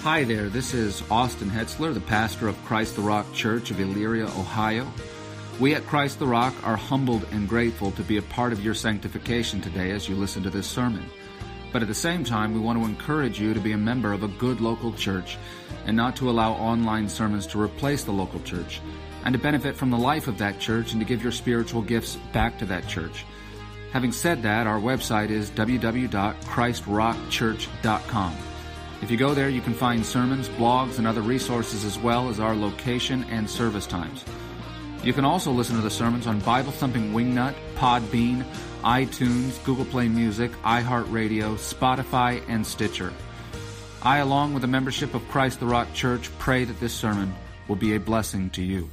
Hi there, this is Austin Hetzler, the pastor of Christ the Rock Church of Elyria, Ohio. We at Christ the Rock are humbled and grateful to be a part of your sanctification today as you listen to this sermon. But at the same time, we want to encourage you to be a member of a good local church and not to allow online sermons to replace the local church, and to benefit from the life of that church and to give your spiritual gifts back to that church. Having said that, our website is www.christrockchurch.com. If you go there, you can find sermons, blogs, and other resources as well as our location and service times. You can also listen to the sermons on Bible Thumping Wingnut, Podbean, iTunes, Google Play Music, iHeartRadio, Spotify, and Stitcher. I, along with the membership of Christ the Rock Church, pray that this sermon will be a blessing to you.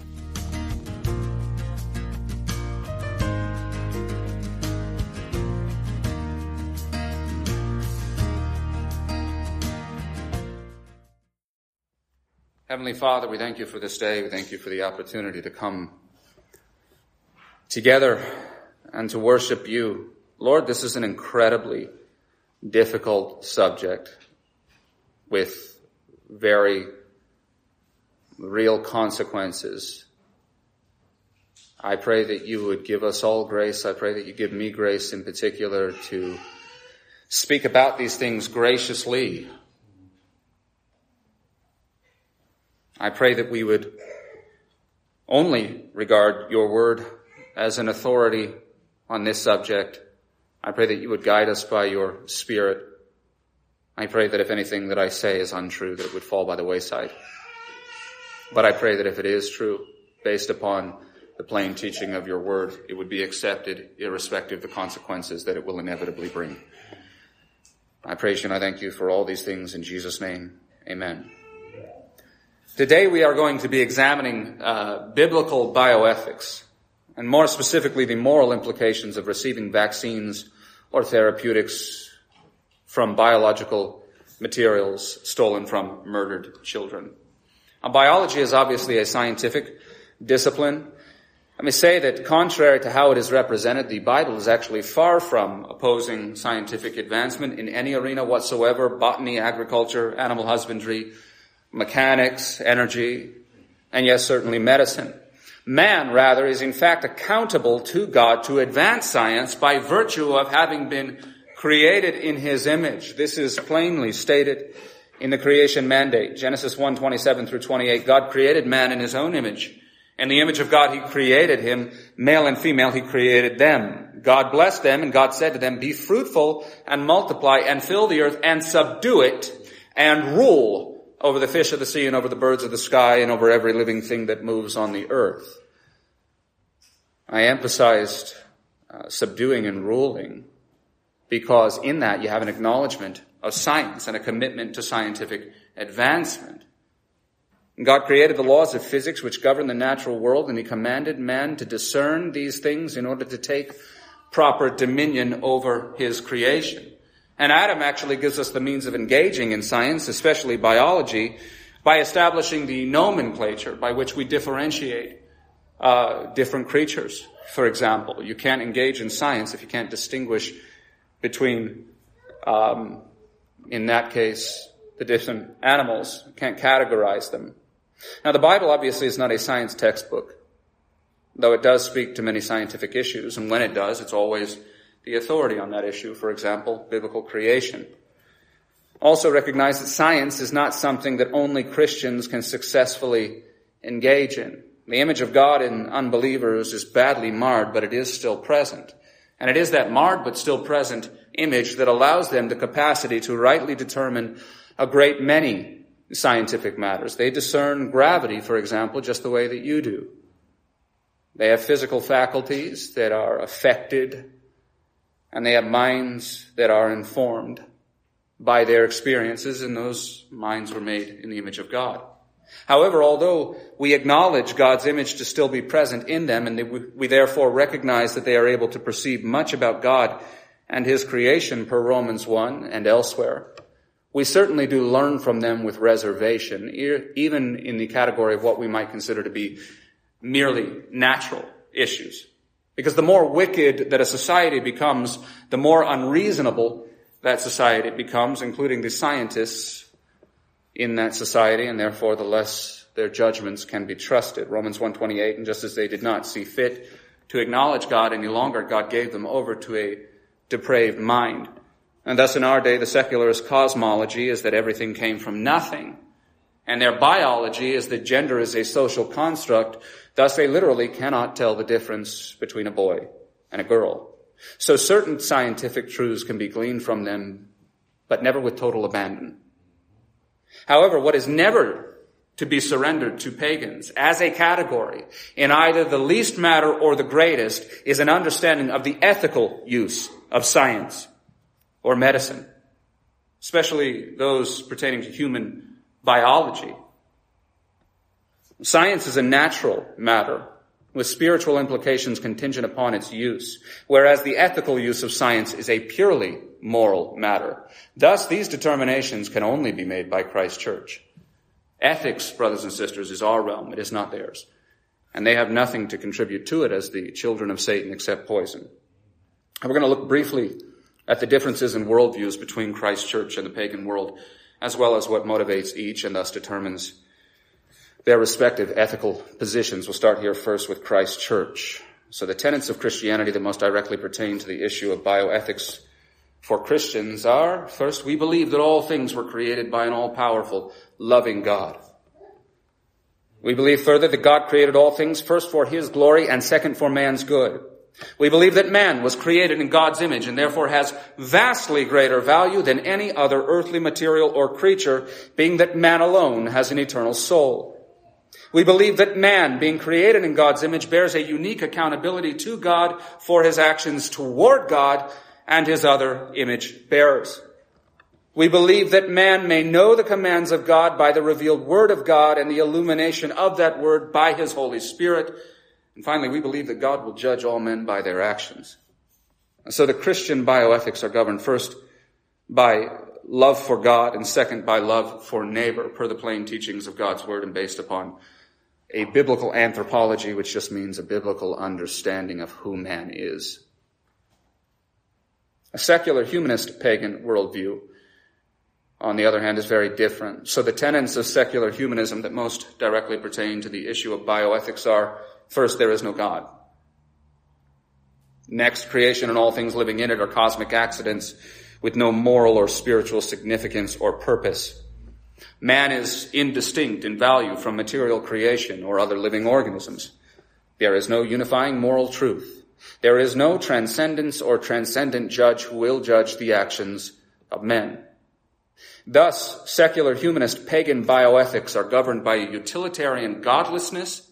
Heavenly Father, we thank you for this day. We thank you for the opportunity to come together and to worship you. Lord, this is an incredibly difficult subject with very real consequences. I pray that you would give us all grace. I pray that you give me grace in particular to speak about these things graciously. I pray that we would only regard your word as an authority on this subject. I pray that you would guide us by your Spirit. I pray that if anything that I say is untrue, that it would fall by the wayside. But I pray that if it is true, based upon the plain teaching of your word, it would be accepted irrespective of the consequences that it will inevitably bring. I praise you and I thank you for all these things in Jesus' name. Amen. Today we are going to be examining biblical bioethics, and more specifically the moral implications of receiving vaccines or therapeutics from biological materials stolen from murdered children. Now, biology is obviously a scientific discipline. Let me say that contrary to how it is represented, the Bible is actually far from opposing scientific advancement in any arena whatsoever: botany, agriculture, animal husbandry, mechanics, energy, and yes, certainly medicine. Man, rather, is in fact accountable to God to advance science by virtue of having been created in his image. This is plainly stated in the creation mandate. Genesis 1:27 through 28. God created man in his own image. In the image of God, he created him. Male and female, he created them. God blessed them, and God said to them, "Be fruitful and multiply and fill the earth and subdue it and rule over the fish of the sea and over the birds of the sky and over every living thing that moves on the earth." I emphasized subduing and ruling because in that you have an acknowledgement of science and a commitment to scientific advancement. God created the laws of physics which govern the natural world, and he commanded man to discern these things in order to take proper dominion over his creation. And Adam actually gives us the means of engaging in science, especially biology, by establishing the nomenclature by which we differentiate different creatures. For example, you can't engage in science if you can't distinguish between, in that case, the different animals. You can't categorize them. Now, the Bible obviously is not a science textbook, though it does speak to many scientific issues, and when it does, it's always the authority on that issue. For example, biblical creation. Also recognize that science is not something that only Christians can successfully engage in. The image of God in unbelievers is badly marred, but it is still present. And it is that marred but still present image that allows them the capacity to rightly determine a great many scientific matters. They discern gravity, for example, just the way that you do. They have physical faculties that are affected, and they have minds that are informed by their experiences, and those minds were made in the image of God. However, although we acknowledge God's image to still be present in them, and we therefore recognize that they are able to perceive much about God and his creation per Romans 1 and elsewhere, we certainly do learn from them with reservation, even in the category of what we might consider to be merely natural issues. Because the more wicked that a society becomes, the more unreasonable that society becomes, including the scientists in that society, and therefore the less their judgments can be trusted. Romans 1:28, and just as they did not see fit to acknowledge God any longer, God gave them over to a depraved mind. And thus in our day, the secularist cosmology is that everything came from nothing. And their biology is that gender is a social construct. Thus they literally cannot tell the difference between a boy and a girl. So certain scientific truths can be gleaned from them, but never with total abandon. However, what is never to be surrendered to pagans as a category in either the least matter or the greatest is an understanding of the ethical use of science or medicine, especially those pertaining to human biology. Science is a natural matter with spiritual implications contingent upon its use, whereas the ethical use of science is a purely moral matter. Thus, these determinations can only be made by Christ's church. Ethics, brothers and sisters, is our realm. It is not theirs. And they have nothing to contribute to it as the children of Satan except poison. And we're going to look briefly at the differences in worldviews between Christ's church and the pagan world, as well as what motivates each and thus determines their respective ethical positions. We'll start here first with Christ's church. So the tenets of Christianity that most directly pertain to the issue of bioethics for Christians are, first, we believe that all things were created by an all-powerful, loving God. We believe further that God created all things, first for his glory and second for man's good. We believe that man was created in God's image and therefore has vastly greater value than any other earthly material or creature, being that man alone has an eternal soul. We believe that man, being created in God's image, bears a unique accountability to God for his actions toward God and his other image bearers. We believe that man may know the commands of God by the revealed word of God and the illumination of that word by his Holy Spirit. And finally, we believe that God will judge all men by their actions. So the Christian bioethics are governed first by love for God and second by love for neighbor, per the plain teachings of God's word and based upon a biblical anthropology, which just means a biblical understanding of who man is. A secular humanist pagan worldview, on the other hand, is very different. So the tenets of secular humanism that most directly pertain to the issue of bioethics are, first, there is no God. Next, creation and all things living in it are cosmic accidents with no moral or spiritual significance or purpose. Man is indistinct in value from material creation or other living organisms. There is no unifying moral truth. There is no transcendence or transcendent judge who will judge the actions of men. Thus, secular humanist pagan bioethics are governed by a utilitarian godlessness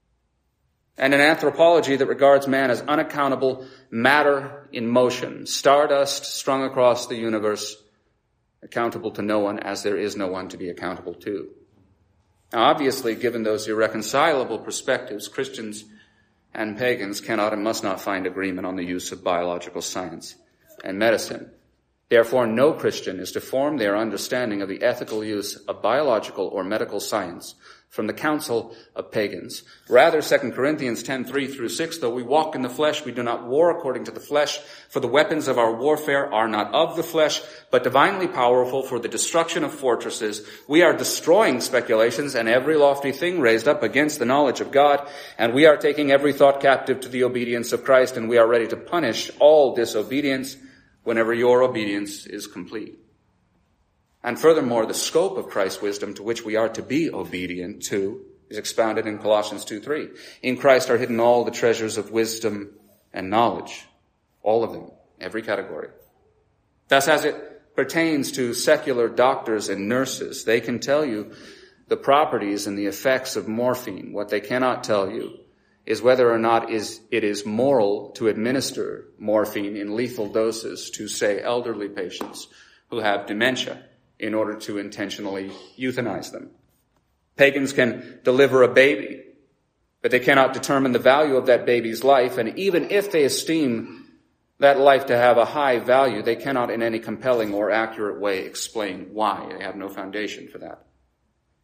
and an anthropology that regards man as unaccountable matter in motion, stardust strung across the universe, accountable to no one as there is no one to be accountable to. Now, obviously, given those irreconcilable perspectives, Christians and pagans cannot and must not find agreement on the use of biological science and medicine. Therefore, no Christian is to form their understanding of the ethical use of biological or medical science from the counsel of pagans. Rather, 2 Corinthians 10:3-6, though we walk in the flesh, we do not war according to the flesh, for the weapons of our warfare are not of the flesh, but divinely powerful for the destruction of fortresses. We are destroying speculations and every lofty thing raised up against the knowledge of God, and we are taking every thought captive to the obedience of Christ, and we are ready to punish all disobedience whenever your obedience is complete. And furthermore, the scope of Christ's wisdom to which we are to be obedient to is expounded in Colossians 2:3. In Christ are hidden all the treasures of wisdom and knowledge. All of them, every category. Thus, as it pertains to secular doctors and nurses, they can tell you the properties and the effects of morphine. What they cannot tell you is whether or not it is moral to administer morphine in lethal doses to, say, elderly patients who have dementia in order to intentionally euthanize them. Pagans can deliver a baby, but they cannot determine the value of that baby's life, and even if they esteem that life to have a high value, they cannot in any compelling or accurate way explain why. They have no foundation for that.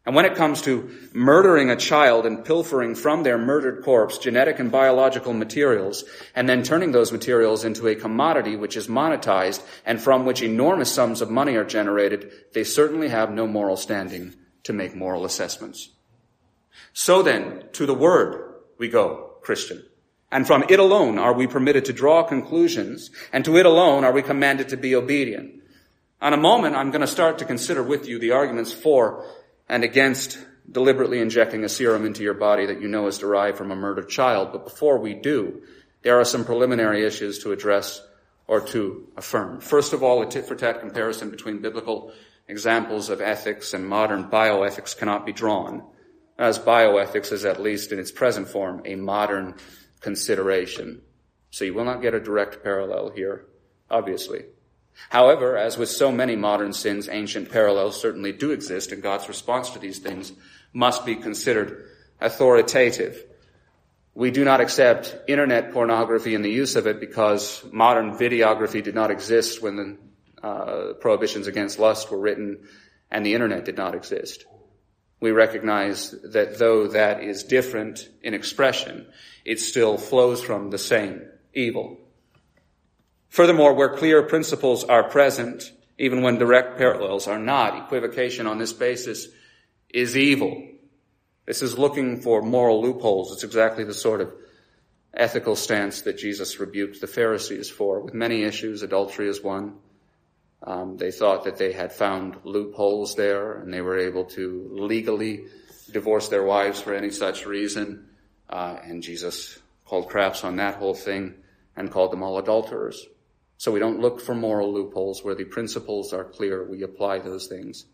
And when it comes to murdering a child and pilfering from their murdered corpse genetic and biological materials, and then turning those materials into a commodity which is monetized and from which enormous sums of money are generated, they certainly have no moral standing to make moral assessments. So then, to the Word we go, Christian. And from it alone are we permitted to draw conclusions, and to it alone are we commanded to be obedient. On a moment, I'm going to start to consider with you the arguments for and against deliberately injecting a serum into your body that you know is derived from a murdered child. But before we do, there are some preliminary issues to address or to affirm. First of all, a tit-for-tat comparison between biblical examples of ethics and modern bioethics cannot be drawn, as bioethics is, at least in its present form, a modern consideration. So you will not get a direct parallel here, obviously. However, as with so many modern sins, ancient parallels certainly do exist, and God's response to these things must be considered authoritative. We do not accept internet pornography and the use of it because modern videography did not exist when the prohibitions against lust were written and the internet did not exist. We recognize that though that is different in expression, it still flows from the same evil. Furthermore, where clear principles are present, even when direct parallels are not, equivocation on this basis is evil. This is looking for moral loopholes. It's exactly the sort of ethical stance that Jesus rebuked the Pharisees for. With many issues, adultery is one. They thought that they had found loopholes there, and they were able to legally divorce their wives for any such reason. And Jesus called craps on that whole thing and called them all adulterers. So we don't look for moral loopholes. Where the principles are clear, we apply those things.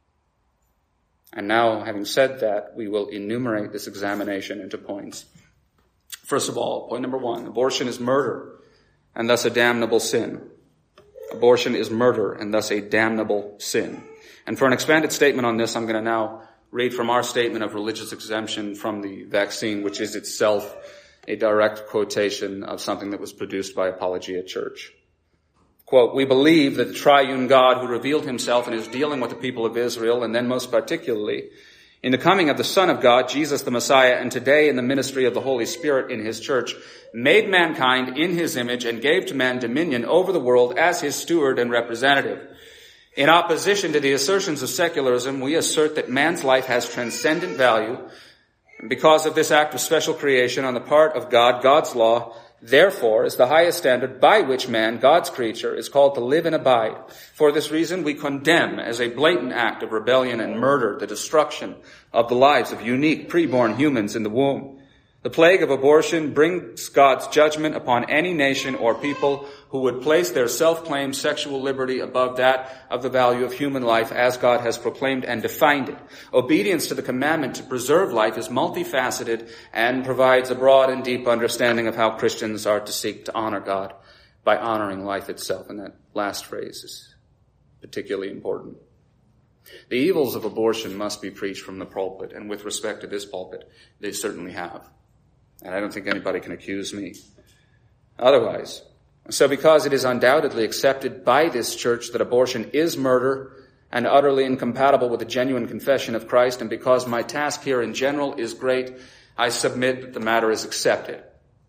And now, having said that, we will enumerate this examination into points. First of all, point number 1, abortion is murder, and thus a damnable sin. Abortion is murder, and thus a damnable sin. And for an expanded statement on this, I'm going to now read from our statement of religious exemption from the vaccine, which is itself a direct quotation of something that was produced by Apologia Church. Quote, "We believe that the triune God who revealed himself and is dealing with the people of Israel, and then most particularly in the coming of the Son of God, Jesus the Messiah, and today in the ministry of the Holy Spirit in his church, made mankind in his image and gave to man dominion over the world as his steward and representative. In opposition to the assertions of secularism, we assert that man's life has transcendent value. And because of this act of special creation on the part of God, God's law, therefore, is the highest standard by which man, God's creature, is called to live and abide. For this reason, we condemn as a blatant act of rebellion and murder the destruction of the lives of unique preborn humans in the womb. The plague of abortion brings God's judgment upon any nation or people who would place their self-claimed sexual liberty above that of the value of human life as God has proclaimed and defined it. Obedience to the commandment to preserve life is multifaceted and provides a broad and deep understanding of how Christians are to seek to honor God by honoring life itself. And that last phrase is particularly important. The evils of abortion must be preached from the pulpit, and with respect to this pulpit, they certainly have. And I don't think anybody can accuse me otherwise. So because it is undoubtedly accepted by this church that abortion is murder and utterly incompatible with a genuine confession of Christ, and because my task here in general is great, I submit that the matter is accepted.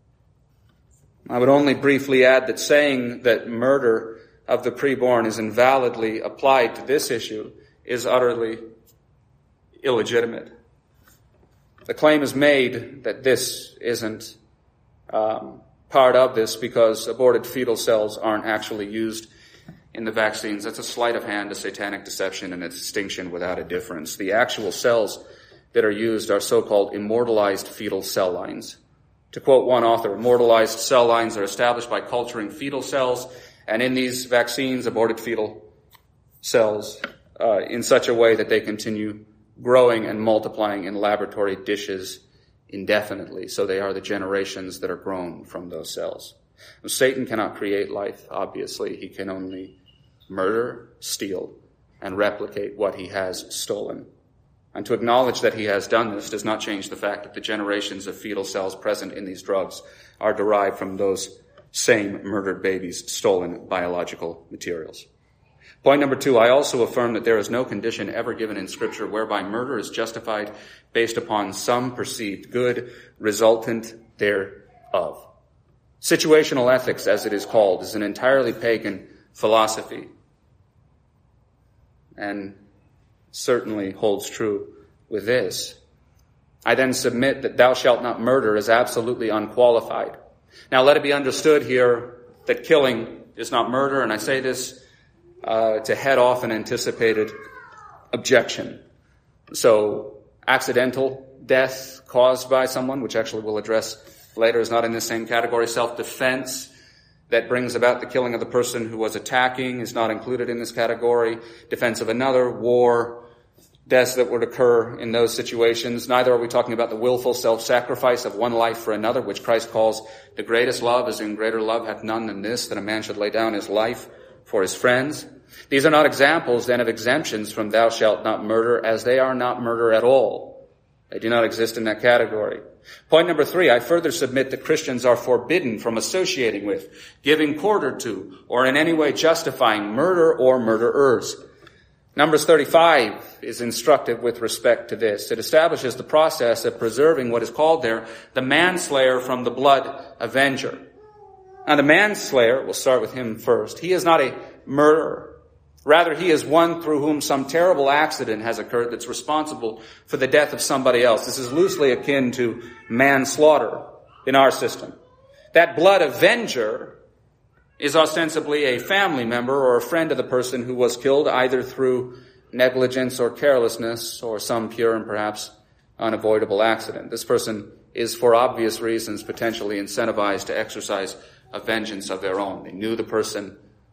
I would only briefly add that saying that murder of the preborn is invalidly applied to this issue is utterly illegitimate. The claim is made that this isn't part of this because aborted fetal cells aren't actually used in the vaccines. That's a sleight of hand, a satanic deception, and a distinction without a difference. The actual cells that are used are so-called immortalized fetal cell lines. To quote one author, immortalized cell lines are established by culturing fetal cells, and in these vaccines, aborted fetal cells in such a way that they continue growing and multiplying in laboratory dishes indefinitely. So they are the generations that are grown from those cells. Satan cannot create life, obviously. He can only murder, steal, and replicate what he has stolen. And to acknowledge that he has done this does not change the fact that the generations of fetal cells present in these drugs are derived from those same murdered babies' stolen biological materials. Point number 2, I also affirm that there is no condition ever given in Scripture whereby murder is justified based upon some perceived good resultant thereof. Situational ethics, as it is called, is an entirely pagan philosophy and certainly holds true with this. I then submit that thou shalt not murder is absolutely unqualified. Now let it be understood here that killing is not murder, and I say this to head off an anticipated objection. So accidental death caused by someone, which actually we'll address later, is not in the same category. Self-defense that brings about the killing of the person who was attacking is not included in this category. Defense of another, war, deaths that would occur in those situations. Neither are we talking about the willful self-sacrifice of one life for another, which Christ calls the greatest love, as in greater love hath none than this, that a man should lay down his life for his friends. These are not examples, then, of exemptions from thou shalt not murder, as they are not murder at all. They do not exist in that category. Point number 3, I further submit that Christians are forbidden from associating with, giving quarter to, or in any way justifying murder or murderers. Numbers 35 is instructive with respect to this. It establishes the process of preserving what is called there the manslayer from the blood avenger. Now the manslayer, we'll start with him first. He is not a murderer. Rather, he is one through whom some terrible accident has occurred that's responsible for the death of somebody else. This is loosely akin to manslaughter in our system. That blood avenger is ostensibly a family member or a friend of the person who was killed, either through negligence or carelessness or some pure and perhaps unavoidable accident. This person is, for obvious reasons, potentially incentivized to exercise a vengeance of their own. They knew the person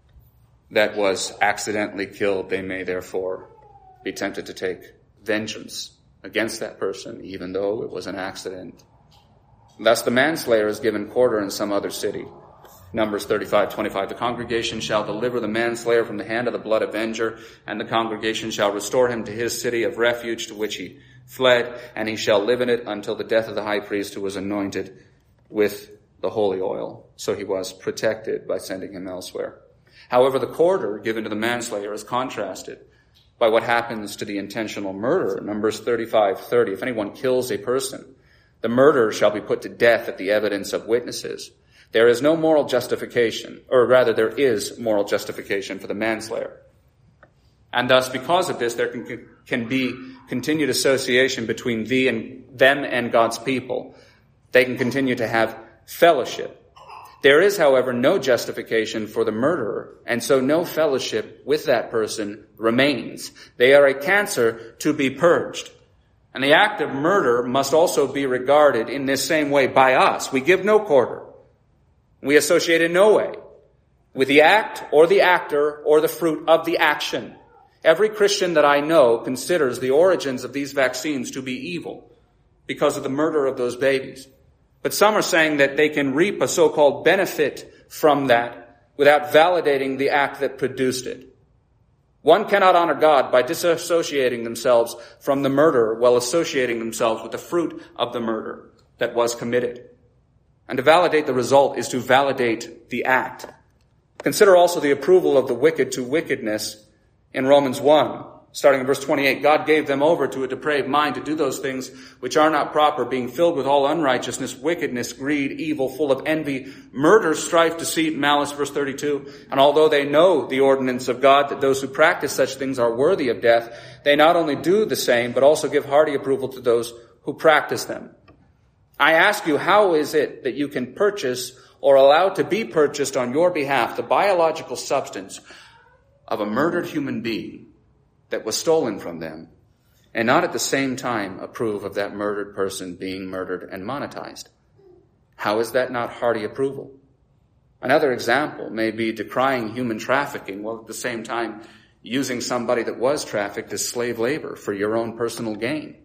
that was accidentally killed. They may therefore be tempted to take vengeance against that person, even though it was an accident. Thus the manslayer is given quarter in some other city. Numbers 35:25. The congregation shall deliver the manslayer from the hand of the blood avenger, and the congregation shall restore him to his city of refuge to which he fled, and he shall live in it until the death of the high priest who was anointed with the holy oil. So he was protected by sending him elsewhere. However, the quarter given to the manslayer is contrasted by what happens to the intentional murderer. Numbers 35:30. If anyone kills a person, the murderer shall be put to death at the evidence of witnesses. There is no moral justification, or rather there is moral justification for the manslayer. And thus, because of this, there can be continued association between them and God's people. They can continue to have fellowship. There is, however, no justification for the murderer, and so no fellowship with that person remains. They are a cancer to be purged. And the act of murder must also be regarded in this same way by us. We give no quarter. We associate in no way with the act or the actor or the fruit of the action. Every Christian that I know considers the origins of these vaccines to be evil because of the murder of those babies. But some are saying that they can reap a so-called benefit from that without validating the act that produced it. One cannot honor God by disassociating themselves from the murderer while associating themselves with the fruit of the murder that was committed. And to validate the result is to validate the act. Consider also the approval of the wicked to wickedness in Romans 1. Starting in verse 28, God gave them over to a depraved mind to do those things which are not proper, being filled with all unrighteousness, wickedness, greed, evil, full of envy, murder, strife, deceit, malice, verse 32. And although they know the ordinance of God, that those who practice such things are worthy of death, they not only do the same, but also give hearty approval to those who practice them. I ask you, how is it that you can purchase or allow to be purchased on your behalf the biological substance of a murdered human being that was stolen from them, and not at the same time approve of that murdered person being murdered and monetized? How is that not hearty approval? Another example may be decrying human trafficking, while at the same time using somebody that was trafficked as slave labor for your own personal gain.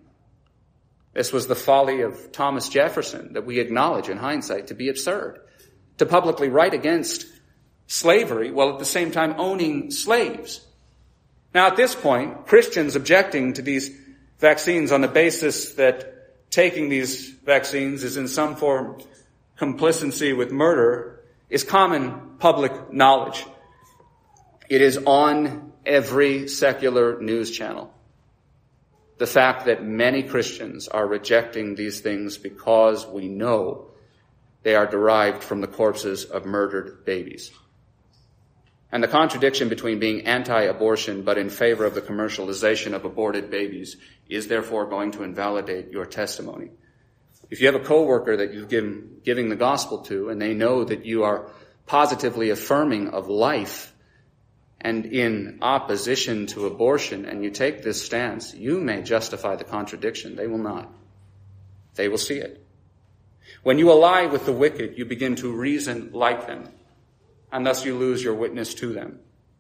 This was the folly of Thomas Jefferson that we acknowledge in hindsight to be absurd, to publicly write against slavery while at the same time owning slaves. Now, at this point, Christians objecting to these vaccines on the basis that taking these vaccines is in some form complicity with murder is common public knowledge. It is on every secular news channel the fact that many Christians are rejecting these things because we know they are derived from the corpses of murdered babies. And the contradiction between being anti-abortion but in favor of the commercialization of aborted babies is therefore going to invalidate your testimony. If you have a coworker that you've giving the gospel to and they know that you are positively affirming of life and in opposition to abortion, and you take this stance, you may justify the contradiction. They will not. They will see it. When you ally with the wicked, you begin to reason like them, and thus you lose your witness to them.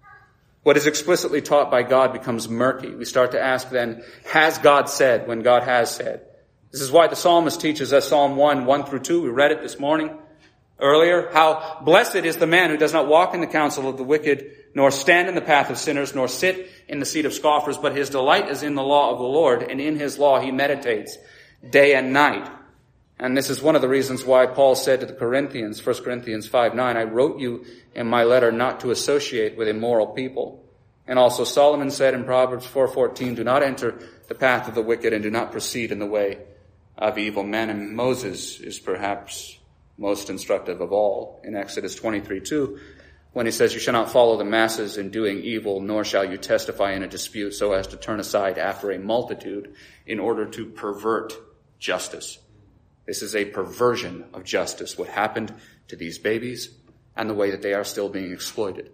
What is explicitly taught by God becomes murky. We start to ask then, has God said when God has said? This is why the psalmist teaches us Psalm 1 through 2. We read it this morning, earlier. How blessed is the man who does not walk in the counsel of the wicked, nor stand in the path of sinners, nor sit in the seat of scoffers, but his delight is in the law of the Lord, and in his law he meditates day and night. And this is one of the reasons why Paul said to the Corinthians, 1 Corinthians 5:9, I wrote you in my letter not to associate with immoral people. And also Solomon said in Proverbs 4:14, do not enter the path of the wicked and do not proceed in the way of evil men. And Moses is perhaps most instructive of all in Exodus 23:2, when he says, you shall not follow the masses in doing evil, nor shall you testify in a dispute so as to turn aside after a multitude in order to pervert justice. This is a perversion of justice, what happened to these babies and the way that they are still being exploited.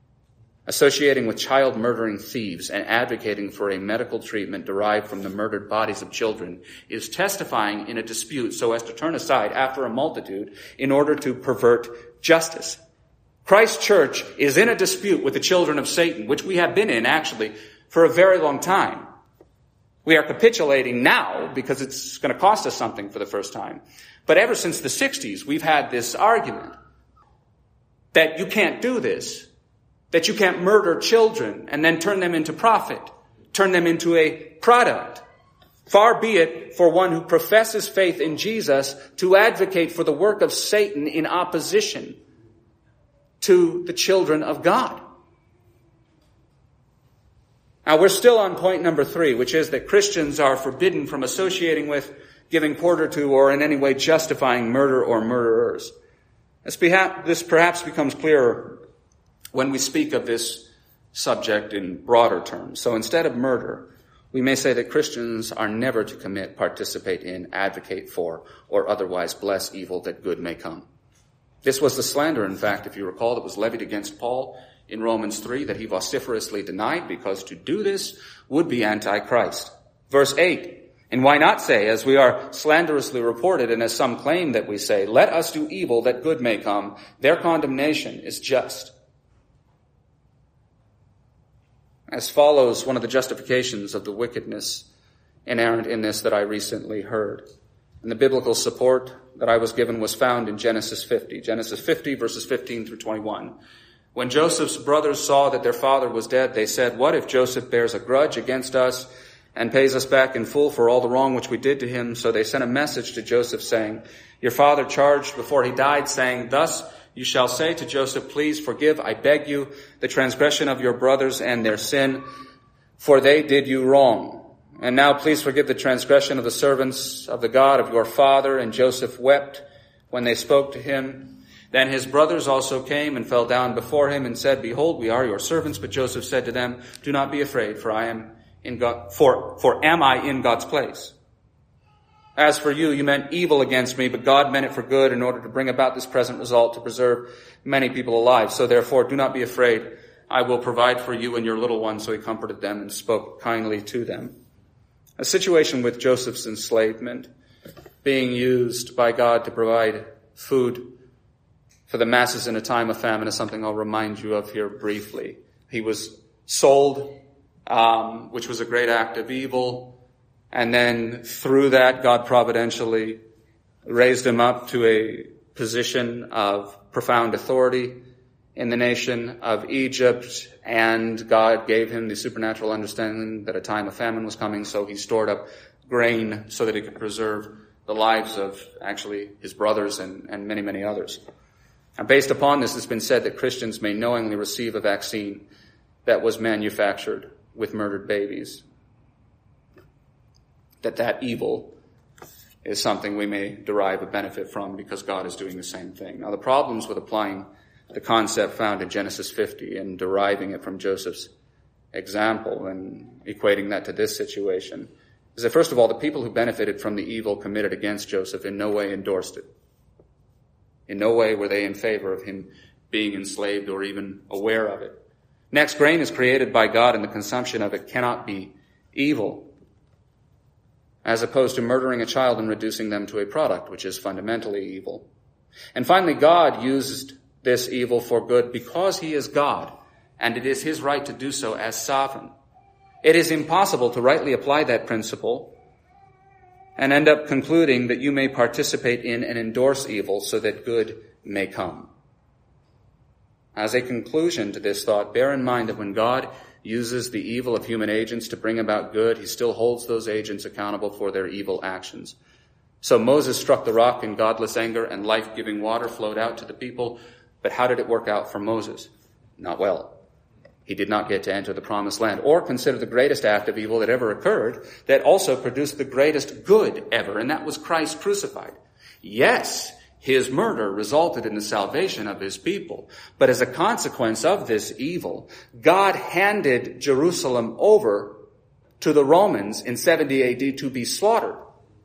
Associating with child-murdering thieves and advocating for a medical treatment derived from the murdered bodies of children is testifying in a dispute so as to turn aside after a multitude in order to pervert justice. Christ's church is in a dispute with the children of Satan, which we have been in, actually, for a very long time. We are capitulating now because it's going to cost us something for the first time. But ever since the 60s, we've had this argument that you can't do this, that you can't murder children and then turn them into profit, turn them into a product. Far be it for one who professes faith in Jesus to advocate for the work of Satan in opposition to the children of God. Now, we're still on point number 3, which is that Christians are forbidden from associating with, giving quarter to, or in any way justifying murder or murderers. This perhaps becomes clearer when we speak of this subject in broader terms. So instead of murder, we may say that Christians are never to commit, participate in, advocate for, or otherwise bless evil that good may come. This was the slander, in fact, if you recall, that was levied against Paul in Romans 3 that he vociferously denied, because to do this would be antichrist. Verse 8, and why not say, as we are slanderously reported and as some claim that we say, let us do evil that good may come. Their condemnation is just. As follows one of the justifications of the wickedness inherent in this that I recently heard. And the biblical support that I was given was found in Genesis 50. Genesis 50, verses 15 through 21. When Joseph's brothers saw that their father was dead, they said, what if Joseph bears a grudge against us and pays us back in full for all the wrong which we did to him? So they sent a message to Joseph saying, your father charged before he died, saying, thus you shall say to Joseph, please forgive, I beg you, the transgression of your brothers and their sin, for they did you wrong. And now please forgive the transgression of the servants of the God of your father. And Joseph wept when they spoke to him. Then his brothers also came and fell down before him and said, behold, we are your servants. But Joseph said to them, do not be afraid, for am I in God's place? As for you, you meant evil against me, but God meant it for good in order to bring about this present result, to preserve many people alive. So therefore, do not be afraid. I will provide for you and your little ones. So he comforted them and spoke kindly to them. A situation with Joseph's enslavement, being used by God to provide food for the masses in a time of famine, is something I'll remind you of here briefly. He was sold, which was a great act of evil. And then through that, God providentially raised him up to a position of profound authority in the nation of Egypt, and God gave him the supernatural understanding that a time of famine was coming, so he stored up grain so that he could preserve the lives of actually his brothers and many, many others. And based upon this, it's been said that Christians may knowingly receive a vaccine that was manufactured with murdered babies. That evil is something we may derive a benefit from because God is doing the same thing. Now, the problems with applying the concept found in Genesis 50 and deriving it from Joseph's example and equating that to this situation is that, first of all, the people who benefited from the evil committed against Joseph in no way endorsed it. In no way were they in favor of him being enslaved or even aware of it. Next, grain is created by God and the consumption of it cannot be evil, as opposed to murdering a child and reducing them to a product, which is fundamentally evil. And finally, God used this evil for good because he is God, and it is his right to do so as sovereign. It is impossible to rightly apply that principle and end up concluding that you may participate in and endorse evil so that good may come. As a conclusion to this thought, bear in mind that when God uses the evil of human agents to bring about good, he still holds those agents accountable for their evil actions. So Moses struck the rock in godless anger and life-giving water flowed out to the people. But how did it work out for Moses? Not well. He did not get to enter the promised land or consider the greatest act of evil that ever occurred that also produced the greatest good ever, and that was Christ crucified. Yes, his murder resulted in the salvation of his people. But as a consequence of this evil, God handed Jerusalem over to the Romans in 70 AD to be slaughtered.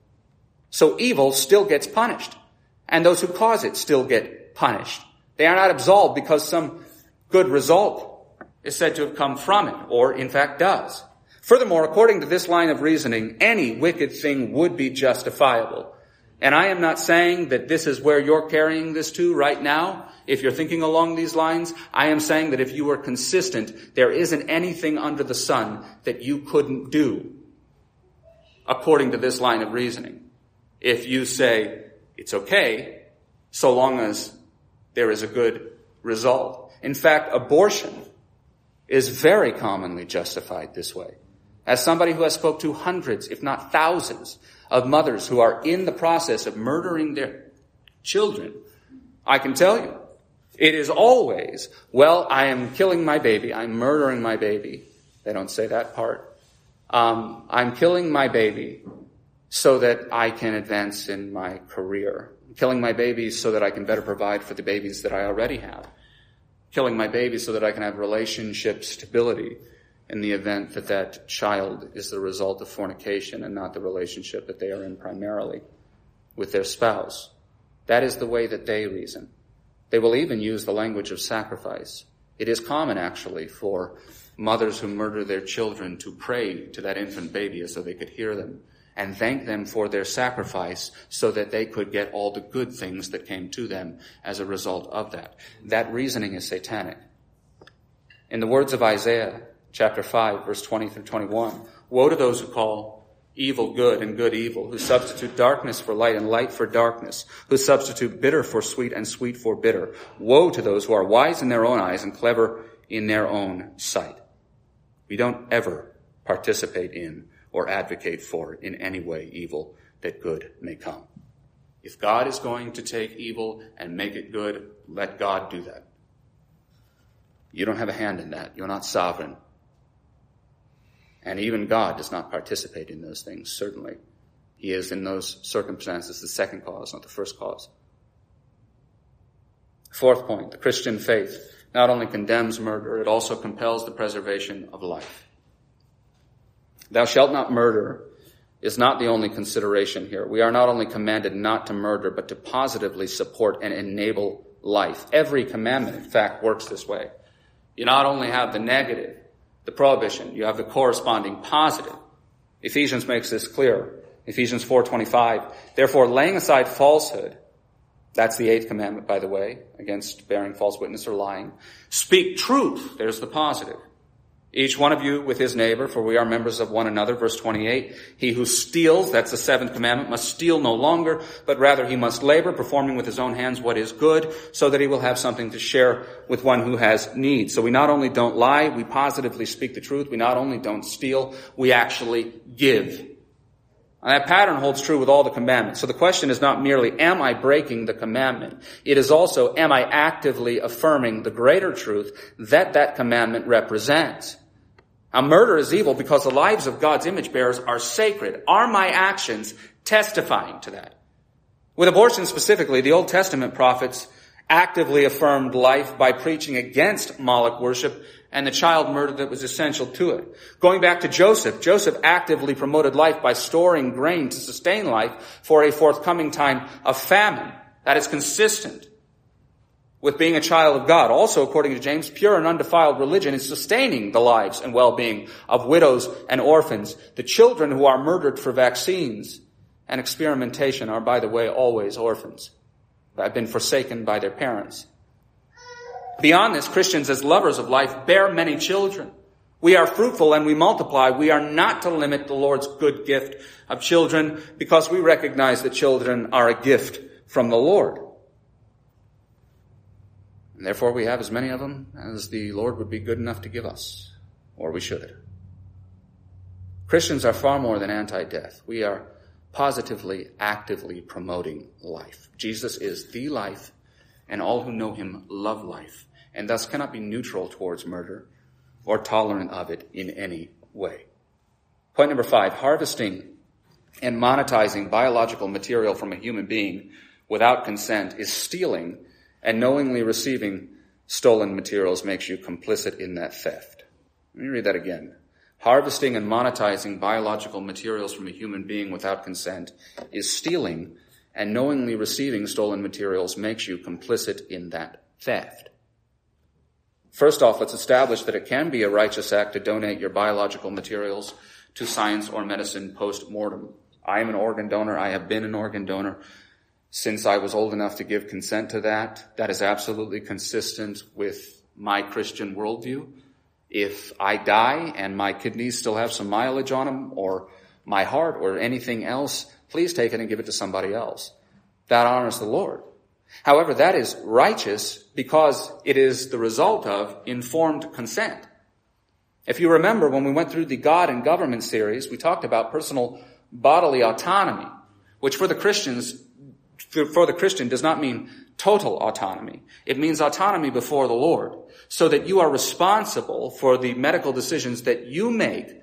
So evil still gets punished, and those who cause it still get punished. They are not absolved because some good result is said to have come from it, or in fact does. Furthermore, according to this line of reasoning, any wicked thing would be justifiable. And I am not saying that this is where you're carrying this to right now. If you're thinking along these lines, I am saying that if you were consistent, there isn't anything under the sun that you couldn't do according to this line of reasoning. If you say it's okay, so long as there is a good result. In fact, abortion is very commonly justified this way. As somebody who has spoke to hundreds, if not thousands, of mothers who are in the process of murdering their children, I can tell you, it is always, well, I am killing my baby, I'm murdering my baby. They don't say that part. I'm killing my baby so that I can advance in my career. I'm killing my baby so that I can better provide for the babies that I already have. Killing my baby so that I can have relationship stability in the event that that child is the result of fornication and not the relationship that they are in primarily with their spouse. That is the way that they reason. They will even use the language of sacrifice. It is common, actually, for mothers who murder their children to pray to that infant baby as though they could hear them and thank them for their sacrifice so that they could get all the good things that came to them as a result of that. That reasoning is satanic. In the words of Isaiah, chapter 5, verse 20 through 21, woe to those who call evil good and good evil, who substitute darkness for light and light for darkness, who substitute bitter for sweet and sweet for bitter. Woe to those who are wise in their own eyes and clever in their own sight. We don't ever participate in or advocate for in any way evil that good may come. If God is going to take evil and make it good, let God do that. You don't have a hand in that. You're not sovereign. And even God does not participate in those things, certainly. He is, in those circumstances, the second cause, not the first cause. Fourth point, the Christian faith not only condemns murder, it also compels the preservation of life. Thou shalt not murder is not the only consideration here. We are not only commanded not to murder, but to positively support and enable life. Every commandment, in fact, works this way. You not only have the negative, the prohibition, you have the corresponding positive. Ephesians makes this clear. Ephesians 4:25. Therefore, laying aside falsehood, that's the 8th commandment, by the way, against bearing false witness or lying. Speak truth. There's the positive. Each one of you with his neighbor, for we are members of one another. Verse 28. He who steals, that's the 7th commandment, must steal no longer, but rather he must labor, performing with his own hands what is good, so that he will have something to share with one who has need. So we not only don't lie, we positively speak the truth. We not only don't steal, we actually give. And that pattern holds true with all the commandments. So the question is not merely, am I breaking the commandment? It is also, am I actively affirming the greater truth that that commandment represents? Now, murder is evil because the lives of God's image bearers are sacred. Are my actions testifying to that? With abortion specifically, the Old Testament prophets actively affirmed life by preaching against Moloch worship and the child murder that was essential to it. Going back to Joseph, Joseph actively promoted life by storing grain to sustain life for a forthcoming time of famine. That is consistent with being a child of God. Also, according to James, pure and undefiled religion is sustaining the lives and well-being of widows and orphans. The children who are murdered for vaccines and experimentation are, by the way, always orphans that have been forsaken by their parents. Beyond this, Christians as lovers of life bear many children. We are fruitful and we multiply. We are not to limit the Lord's good gift of children because we recognize that children are a gift from the Lord. And therefore we have as many of them as the Lord would be good enough to give us, or we should. Christians are far more than anti-death. We are positively, actively promoting life. Jesus is the life, and all who know him love life, and thus cannot be neutral towards murder or tolerant of it in any way. Point number 5, harvesting and monetizing biological material from a human being without consent is stealing, and knowingly receiving stolen materials makes you complicit in that theft. Let me read that again. Harvesting and monetizing biological materials from a human being without consent is stealing, and knowingly receiving stolen materials makes you complicit in that theft. First off, let's establish that it can be a righteous act to donate your biological materials to science or medicine post-mortem. I am an organ donor. I have been an organ donor since I was old enough to give consent to that. That is absolutely consistent with my Christian worldview. If I die and my kidneys still have some mileage on them, or my heart or anything else, please take it and give it to somebody else. That honors the Lord. However, that is righteous because it is the result of informed consent. If you remember, when we went through the God and Government series, we talked about personal bodily autonomy, which for the Christian does not mean total autonomy. It means autonomy before the Lord, so that you are responsible for the medical decisions that you make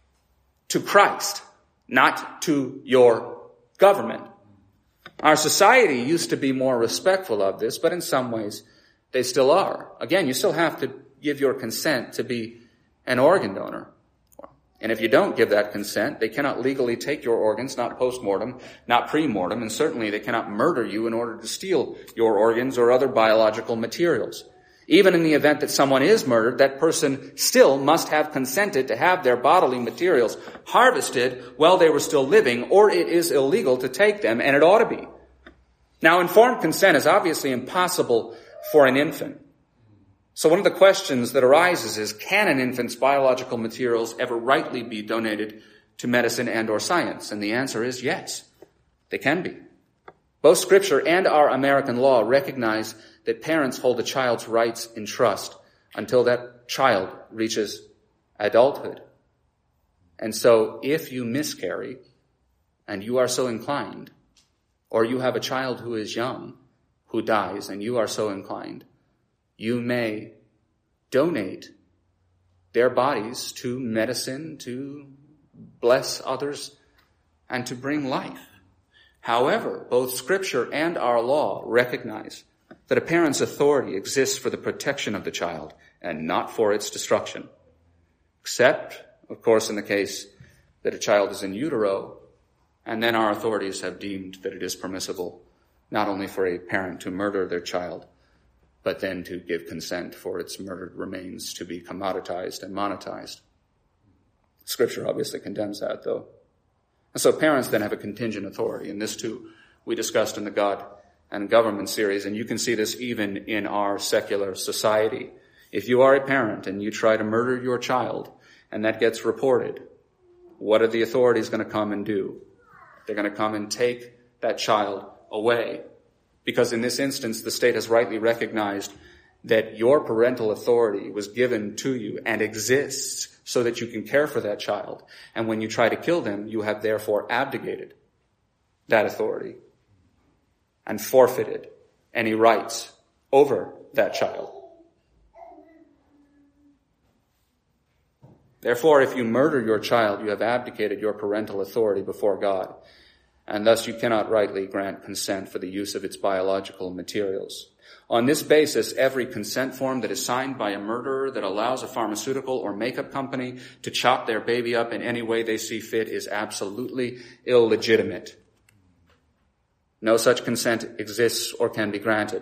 to Christ, not to your government. Our society used to be more respectful of this, but in some ways they still are. Again, you still have to give your consent to be an organ donor. And if you don't give that consent, they cannot legally take your organs, not post-mortem, not pre-mortem, and certainly they cannot murder you in order to steal your organs or other biological materials. Even in the event that someone is murdered, that person still must have consented to have their bodily materials harvested while they were still living, or it is illegal to take them, and it ought to be. Now, informed consent is obviously impossible for an infant. So one of the questions that arises is, can an infant's biological materials ever rightly be donated to medicine and or science? And the answer is yes, they can be. Both Scripture and our American law recognize that parents hold a child's rights in trust until that child reaches adulthood. And so if you miscarry, and you are so inclined, or you have a child who is young, who dies, and you are so inclined, you may donate their bodies to medicine, to bless others, and to bring life. However, both Scripture and our law recognize that a parent's authority exists for the protection of the child and not for its destruction. Except, of course, in the case that a child is in utero, and then our authorities have deemed that it is permissible not only for a parent to murder their child, but then to give consent for its murdered remains to be commoditized and monetized. Scripture obviously condemns that, though. And so parents then have a contingent authority, and this too we discussed in the God and Government series, and you can see this even in our secular society. If you are a parent and you try to murder your child, and that gets reported, what are the authorities going to come and do? They're going to come and take that child away. Because in this instance, the state has rightly recognized that your parental authority was given to you and exists so that you can care for that child. And when you try to kill them, you have therefore abdicated that authority and forfeited any rights over that child. Therefore, if you murder your child, you have abdicated your parental authority before God, and thus you cannot rightly grant consent for the use of its biological materials. On this basis, every consent form that is signed by a murderer that allows a pharmaceutical or makeup company to chop their baby up in any way they see fit is absolutely illegitimate. No such consent exists or can be granted.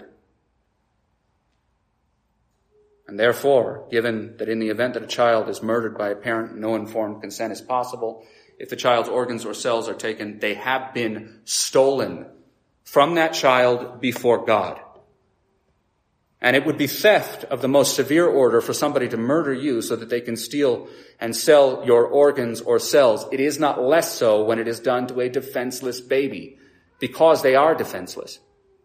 And therefore, given that in the event that a child is murdered by a parent, no informed consent is possible. If the child's organs or cells are taken, they have been stolen from that child before God. And it would be theft of the most severe order for somebody to murder you so that they can steal and sell your organs or cells. It is not less so when it is done to a defenseless baby, because they are defenseless.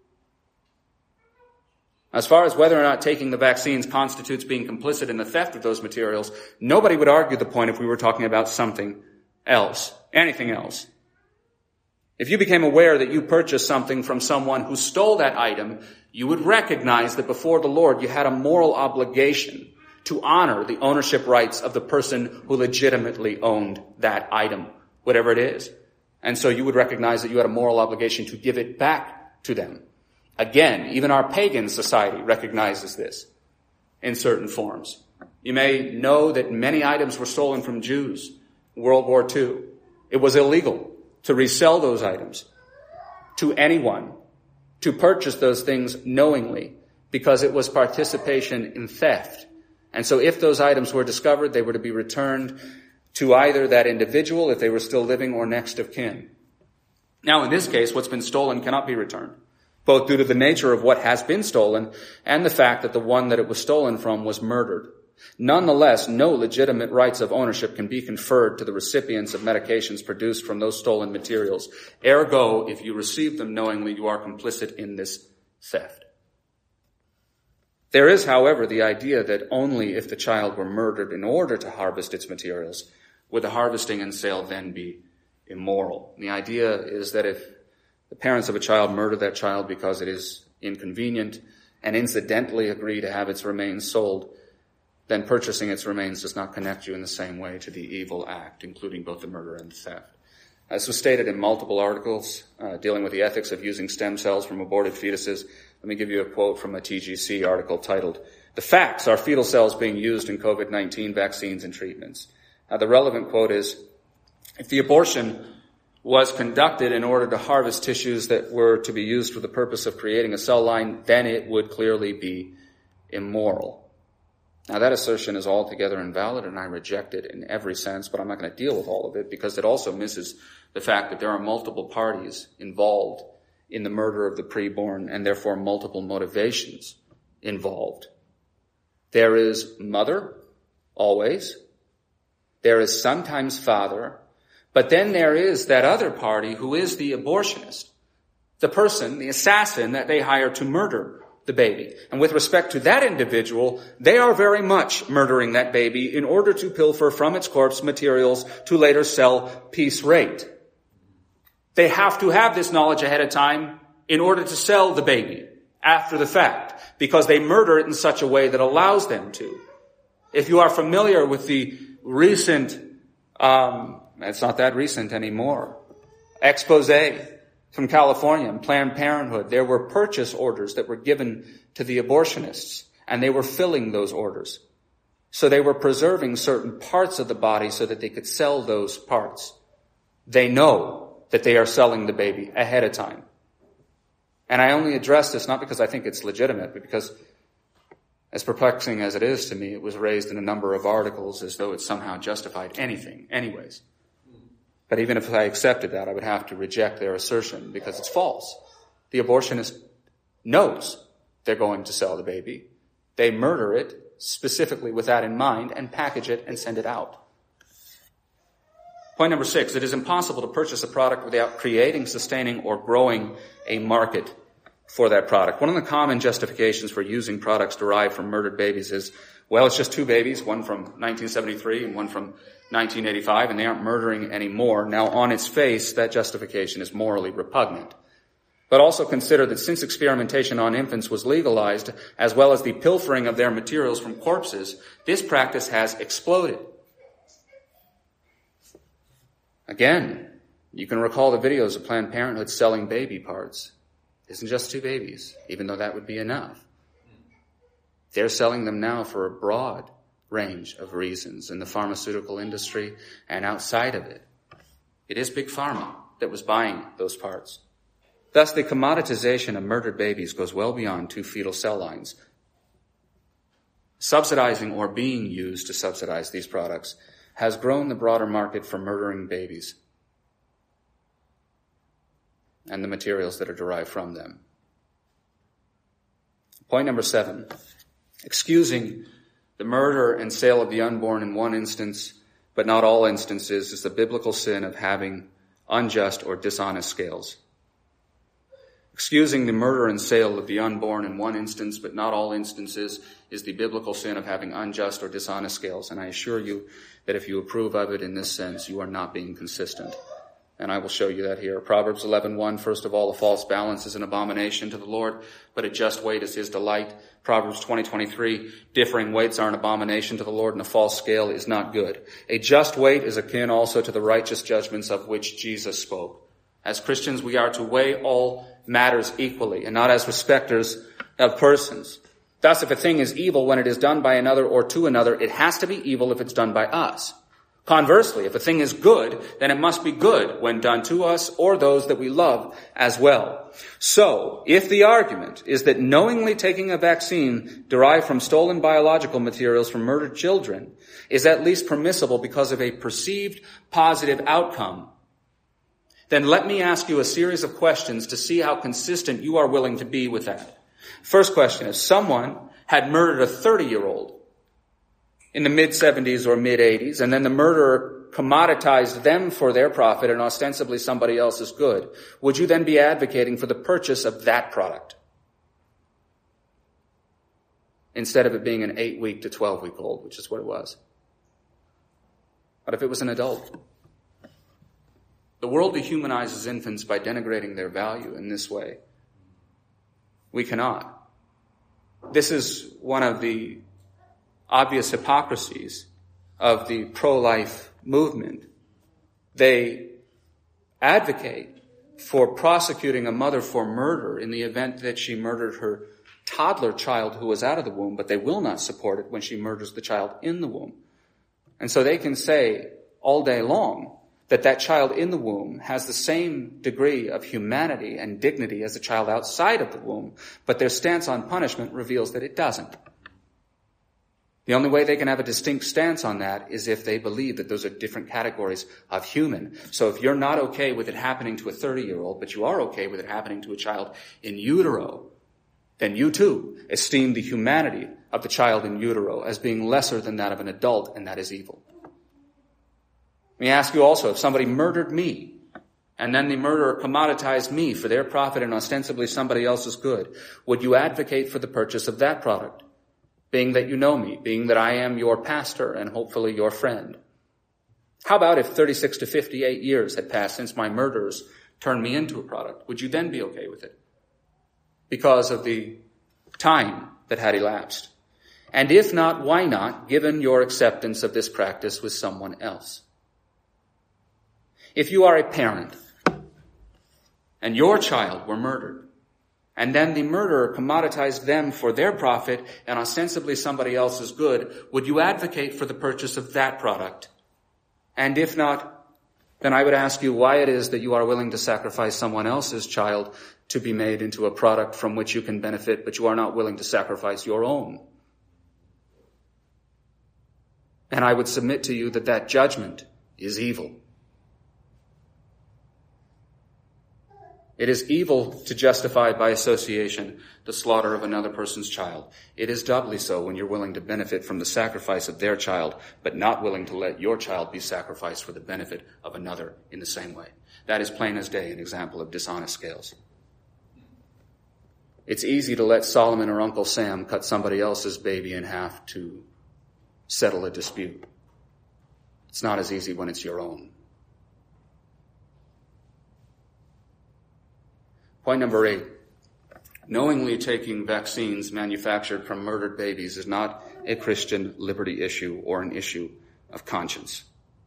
As far as whether or not taking the vaccines constitutes being complicit in the theft of those materials, nobody would argue the point if we were talking about something else, anything else. If you became aware that you purchased something from someone who stole that item, you would recognize that before the Lord you had a moral obligation to honor the ownership rights of the person who legitimately owned that item, whatever it is. And so you would recognize that you had a moral obligation to give it back to them. Again, even our pagan society recognizes this in certain forms. You may know that many items were stolen from Jews in World War II. It was illegal to resell those items to anyone, to purchase those things knowingly, because it was participation in theft. And so if those items were discovered, they were to be returned to either that individual, if they were still living, or next of kin. Now, in this case, what's been stolen cannot be returned, both due to the nature of what has been stolen and the fact that the one that it was stolen from was murdered. Nonetheless, no legitimate rights of ownership can be conferred to the recipients of medications produced from those stolen materials. Ergo, if you receive them knowingly, you are complicit in this theft. There is, however, the idea that only if the child were murdered in order to harvest its materials would the harvesting and sale then be immoral. And the idea is that if the parents of a child murder that child because it is inconvenient and incidentally agree to have its remains sold, then purchasing its remains does not connect you in the same way to the evil act, including both the murder and the theft. As was stated in multiple articles dealing with the ethics of using stem cells from aborted fetuses, let me give you a quote from a TGC article titled, "The Facts Are Fetal Cells Being Used in COVID-19 Vaccines and Treatments." The relevant quote is, if the abortion was conducted in order to harvest tissues that were to be used for the purpose of creating a cell line, then it would clearly be immoral. Now, that assertion is altogether invalid, and I reject it in every sense, but I'm not going to deal with all of it because it also misses the fact that there are multiple parties involved in the murder of the preborn and therefore multiple motivations involved. There is mother, always. There is sometimes father. But then there is that other party who is the abortionist, the person, the assassin that they hire to murder the baby. And with respect to that individual, they are very much murdering that baby in order to pilfer from its corpse materials to later sell piece rate. They have to have this knowledge ahead of time in order to sell the baby after the fact, because they murder it in such a way that allows them to. If you are familiar with the recent, it's not that recent anymore, expose from California and Planned Parenthood, there were purchase orders that were given to the abortionists, and they were filling those orders. So they were preserving certain parts of the body so that they could sell those parts. They know that they are selling the baby ahead of time. And I only address this not because I think it's legitimate, but because, as perplexing as it is to me, it was raised in a number of articles as though it somehow justified anything anyways. But even if I accepted that, I would have to reject their assertion because it's false. The abortionist knows they're going to sell the baby. They murder it specifically with that in mind and package it and send it out. Point number 6, it is impossible to purchase a product without creating, sustaining, or growing a market for that product. One of the common justifications for using products derived from murdered babies is, well, it's just two babies, one from 1973 and one from 1985, and they aren't murdering anymore. Now, on its face, that justification is morally repugnant. But also consider that since experimentation on infants was legalized, as well as the pilfering of their materials from corpses, this practice has exploded. Again, you can recall the videos of Planned Parenthood selling baby parts. It isn't just two babies, even though that would be enough. They're selling them now for a broad range of reasons in the pharmaceutical industry and outside of it. It is Big Pharma that was buying those parts. Thus, the commoditization of murdered babies goes well beyond two fetal cell lines. Subsidizing or being used to subsidize these products has grown the broader market for murdering babies and the materials that are derived from them. Point number 7. Excusing the murder and sale of the unborn in one instance, but not all instances, is the biblical sin of having unjust or dishonest scales. Excusing the murder and sale of the unborn in one instance, but not all instances, is the biblical sin of having unjust or dishonest scales. And I assure you that if you approve of it in this sense, you are not being consistent. And I will show you that here. Proverbs 11:1, first of all, a false balance is an abomination to the Lord, but a just weight is his delight. Proverbs 20:23, differing weights are an abomination to the Lord, and a false scale is not good. A just weight is akin also to the righteous judgments of which Jesus spoke. As Christians, we are to weigh all matters equally, and not as respecters of persons. Thus, if a thing is evil when it is done by another or to another, it has to be evil if it's done by us. Conversely, if a thing is good, then it must be good when done to us or those that we love as well. So, if the argument is that knowingly taking a vaccine derived from stolen biological materials from murdered children is at least permissible because of a perceived positive outcome, then let me ask you a series of questions to see how consistent you are willing to be with that. First question is, someone had murdered a 30-year-old in the mid-70s or mid-80s, and then the murderer commoditized them for their profit and ostensibly somebody else's good. Would you then be advocating for the purchase of that product instead of it being an 8-week to 12-week-old, which is what it was? What if it was an adult? The world dehumanizes infants by denigrating their value in this way. We cannot. This is one of the obvious hypocrisies of the pro-life movement. They advocate for prosecuting a mother for murder in the event that she murdered her toddler child who was out of the womb, but they will not support it when she murders the child in the womb. And so they can say all day long that that child in the womb has the same degree of humanity and dignity as the child outside of the womb, but their stance on punishment reveals that it doesn't. The only way they can have a distinct stance on that is if they believe that those are different categories of human. So if you're not okay with it happening to a 30-year-old, but you are okay with it happening to a child in utero, then you too esteem the humanity of the child in utero as being lesser than that of an adult, and that is evil. Let me ask you also, if somebody murdered me, and then the murderer commoditized me for their profit and ostensibly somebody else's good, would you advocate for the purchase of that product? Being that you know me, being that I am your pastor and hopefully your friend. How about if 36 to 58 years had passed since my murderers turned me into a product? Would you then be okay with it? Because of the time that had elapsed. And if not, why not, given your acceptance of this practice with someone else? If you are a parent and your child were murdered, and then the murderer commoditized them for their profit and ostensibly somebody else's good, would you advocate for the purchase of that product? And if not, then I would ask you why it is that you are willing to sacrifice someone else's child to be made into a product from which you can benefit, but you are not willing to sacrifice your own. And I would submit to you that that judgment is evil. It is evil to justify by association the slaughter of another person's child. It is doubly so when you're willing to benefit from the sacrifice of their child, but not willing to let your child be sacrificed for the benefit of another in the same way. That is plain as day an example of dishonest scales. It's easy to let Solomon or Uncle Sam cut somebody else's baby in half to settle a dispute. It's not as easy when it's your own. Point number 8. Knowingly taking vaccines manufactured from murdered babies is not a Christian liberty issue or an issue of conscience.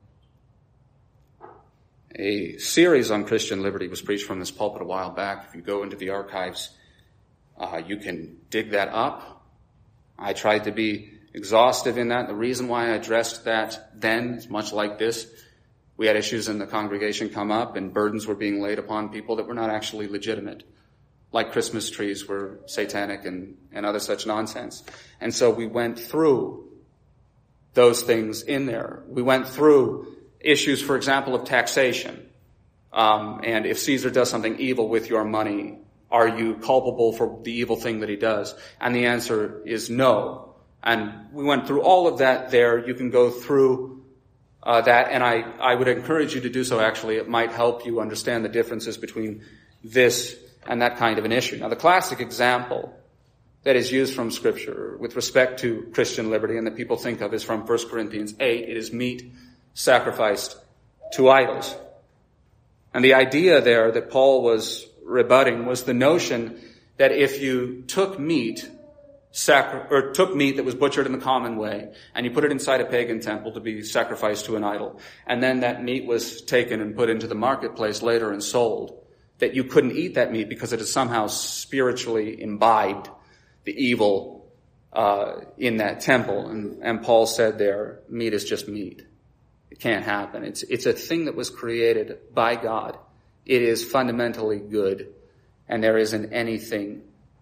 A series on Christian liberty was preached from this pulpit a while back. If you go into the archives, you can dig that up. I tried to be exhaustive in that. The reason why I addressed that then is much like this. We had issues in the congregation come up and burdens were being laid upon people that were not actually legitimate, like Christmas trees were satanic and other such nonsense. And so we went through those things in there. We went through issues, for example, of taxation. And if Caesar does something evil with your money, are you culpable for the evil thing that he does? And the answer is no. And we went through all of that there. You can go through that, and I would encourage you to do so, actually. It might help you understand the differences between this and that kind of an issue. Now, the classic example that is used from Scripture with respect to Christian liberty and that people think of is from 1 Corinthians 8. It is meat sacrificed to idols. And the idea there that Paul was rebutting was the notion that if you took meat that was butchered in the common way, and you put it inside a pagan temple to be sacrificed to an idol, and then that meat was taken and put into the marketplace later and sold, that you couldn't eat that meat because it has somehow spiritually imbibed the evil in that temple. And Paul said there, meat is just meat. It can't happen. It's a thing that was created by God. It is fundamentally good, and there isn't anything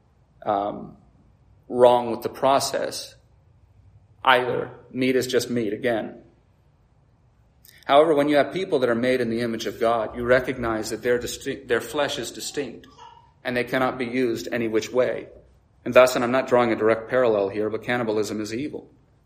wrong with the process either. Meat is just meat, again. However, when you have people that are made in the image of God, you recognize that their flesh is distinct, and they cannot be used any which way. And thus, and I'm not drawing a direct parallel here, but cannibalism is evil.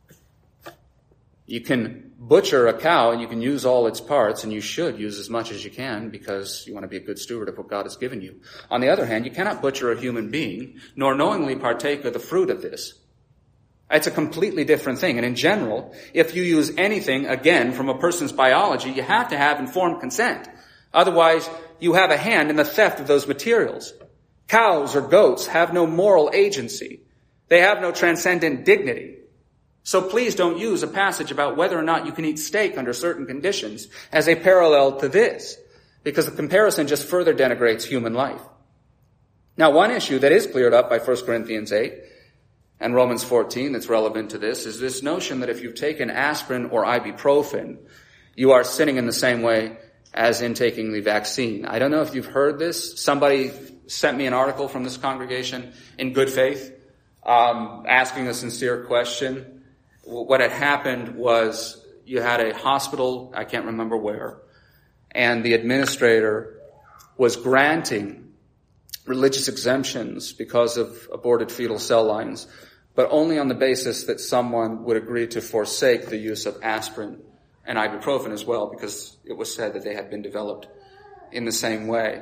You can butcher a cow and you can use all its parts, and you should use as much as you can because you want to be a good steward of what God has given you. On the other hand, you cannot butcher a human being nor knowingly partake of the fruit of this. It's a completely different thing. And in general, if you use anything, again, from a person's biology, you have to have informed consent. Otherwise, you have a hand in the theft of those materials. Cows or goats have no moral agency. They have no transcendent dignity. So please don't use a passage about whether or not you can eat steak under certain conditions as a parallel to this, because the comparison just further denigrates human life. Now, one issue that is cleared up by 1 Corinthians 8 and Romans 14 that's relevant to this is this notion that if you've taken aspirin or ibuprofen, you are sinning in the same way as in taking the vaccine. I don't know if you've heard this. Somebody sent me an article from this congregation in good faith, asking a sincere question. What had happened was you had a hospital, I can't remember where, and the administrator was granting religious exemptions because of aborted fetal cell lines, but only on the basis that someone would agree to forsake the use of aspirin and ibuprofen as well, because it was said that they had been developed in the same way.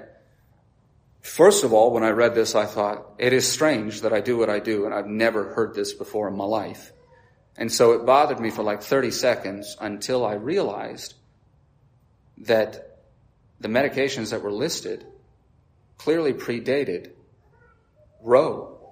First of all, when I read this, I thought, it is strange that I do what I do, and I've never heard this before in my life. And so it bothered me for like 30 seconds until I realized that the medications that were listed clearly predated Roe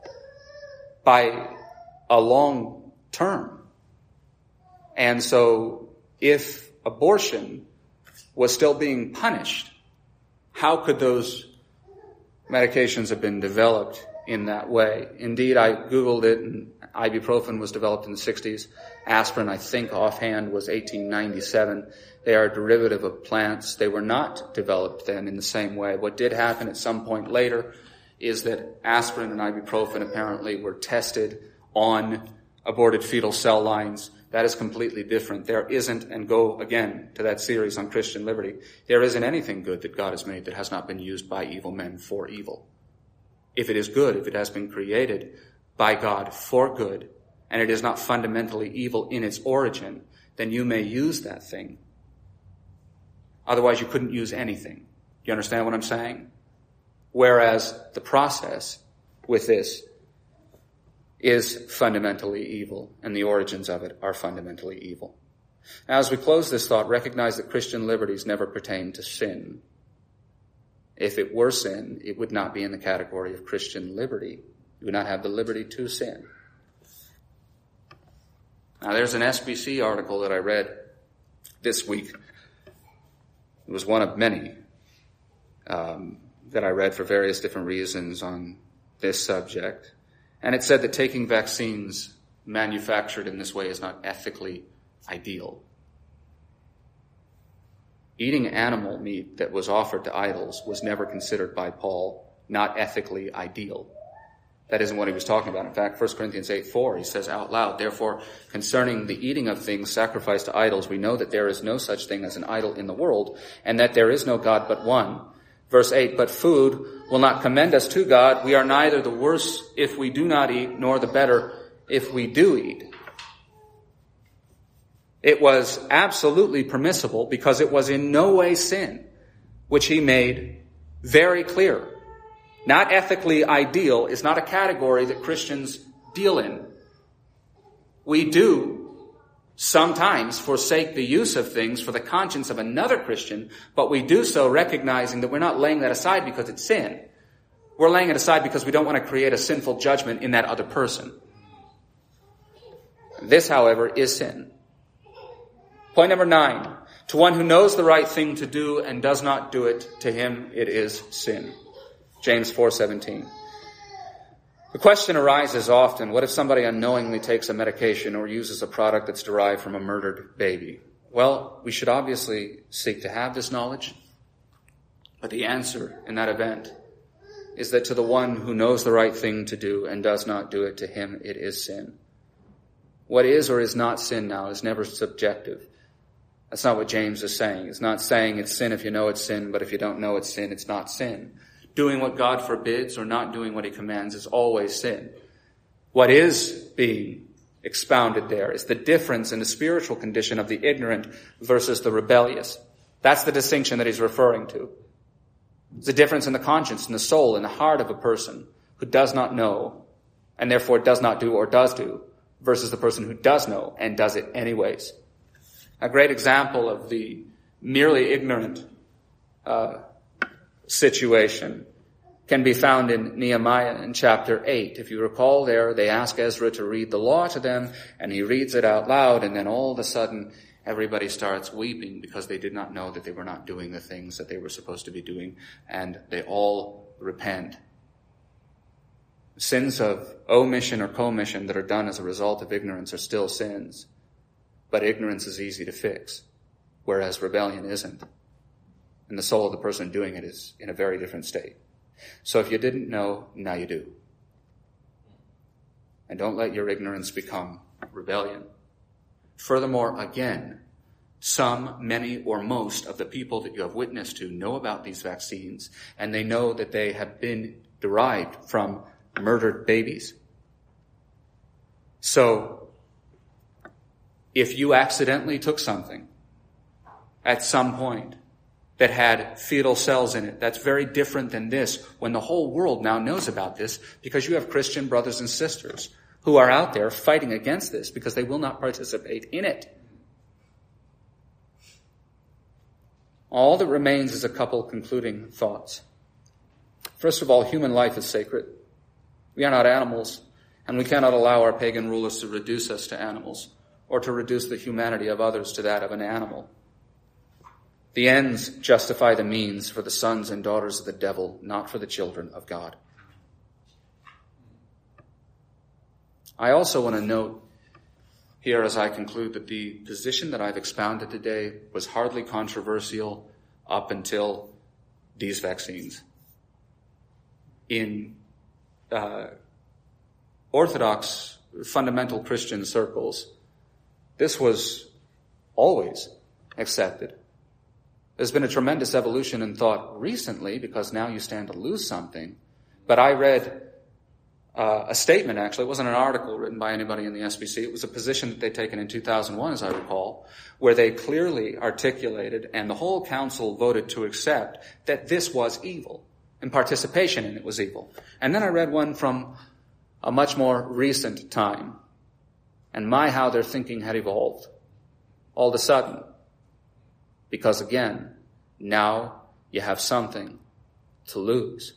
by a long term. And so if abortion was still being punished, how could those medications have been developed in that way? Indeed, I Googled it, and ibuprofen was developed in the 60s. Aspirin, I think offhand, was 1897. They are a derivative of plants. They were not developed then in the same way. What did happen at some point later is that aspirin and ibuprofen apparently were tested on aborted fetal cell lines. That is completely different. There isn't, and go again to that series on Christian liberty, there isn't anything good that God has made that has not been used by evil men for evil. If it is good, if it has been created by God for good, and it is not fundamentally evil in its origin, then you may use that thing. Otherwise, you couldn't use anything. Do you understand what I'm saying? Whereas the process with this is fundamentally evil, and the origins of it are fundamentally evil. Now, as we close this thought, recognize that Christian liberties never pertain to sin. If it were sin, it would not be in the category of Christian liberty. You would not have the liberty to sin. Now, there's an SBC article that I read this week. It was one of many that I read for various different reasons on this subject. And it said that taking vaccines manufactured in this way is not ethically ideal. Eating animal meat that was offered to idols was never considered by Paul not ethically ideal. That isn't what he was talking about. In fact, 1 Corinthians 8:4, he says out loud, "Therefore, concerning the eating of things sacrificed to idols, we know that there is no such thing as an idol in the world, and that there is no God but one." Verse 8, "But food will not commend us to God. We are neither the worse if we do not eat, nor the better if we do eat." It was absolutely permissible because it was in no way sin, which he made very clear. Not ethically ideal is not a category that Christians deal in. We do sometimes forsake the use of things for the conscience of another Christian, but we do so recognizing that we're not laying that aside because it's sin. We're laying it aside because we don't want to create a sinful judgment in that other person. This, however, is sin. Point number 9. To one who knows the right thing to do and does not do it, to him it is sin. James 4:17. The question arises often, what if somebody unknowingly takes a medication or uses a product that's derived from a murdered baby? Well, we should obviously seek to have this knowledge, but the answer in that event is that to the one who knows the right thing to do and does not do it, to him it is sin. What is or is not sin now is never subjective. That's not what James is saying. It's not saying it's sin if you know it's sin, but if you don't know it's sin, it's not sin. Doing what God forbids or not doing what he commands is always sin. What is being expounded there is the difference in the spiritual condition of the ignorant versus the rebellious. That's the distinction that he's referring to. It's the difference in the conscience, in the soul, in the heart of a person who does not know and therefore does not do or does do versus the person who does know and does it anyways. A great example of the merely ignorant situation can be found in Nehemiah in chapter 8. If you recall there, they ask Ezra to read the law to them, and he reads it out loud, and then all of a sudden everybody starts weeping because they did not know that they were not doing the things that they were supposed to be doing, and they all repent. Sins of omission or commission that are done as a result of ignorance are still sins, but ignorance is easy to fix, whereas rebellion isn't. And the soul of the person doing it is in a very different state. So if you didn't know, now you do. And don't let your ignorance become rebellion. Furthermore, again, some, many, or most of the people that you have witnessed to know about these vaccines, and they know that they have been derived from murdered babies. So, if you accidentally took something at some point that had fetal cells in it, that's very different than this when the whole world now knows about this because you have Christian brothers and sisters who are out there fighting against this because they will not participate in it. All that remains is a couple concluding thoughts. First of all, human life is sacred. We are not animals, and we cannot allow our pagan rulers to reduce us to animals or to reduce the humanity of others to that of an animal. The ends justify the means for the sons and daughters of the devil, not for the children of God. I also want to note here as I conclude that the position that I've expounded today was hardly controversial up until these vaccines. In Orthodox fundamental Christian circles, this was always accepted. There's been a tremendous evolution in thought recently because now you stand to lose something. But I read a statement, actually. It wasn't an article written by anybody in the SBC. It was a position that they'd taken in 2001, as I recall, where they clearly articulated, and the whole council voted to accept, that this was evil. and participation in it was evil. And then I read one from a much more recent time. And my, how their thinking had evolved all of a sudden. Because again, now you have something to lose.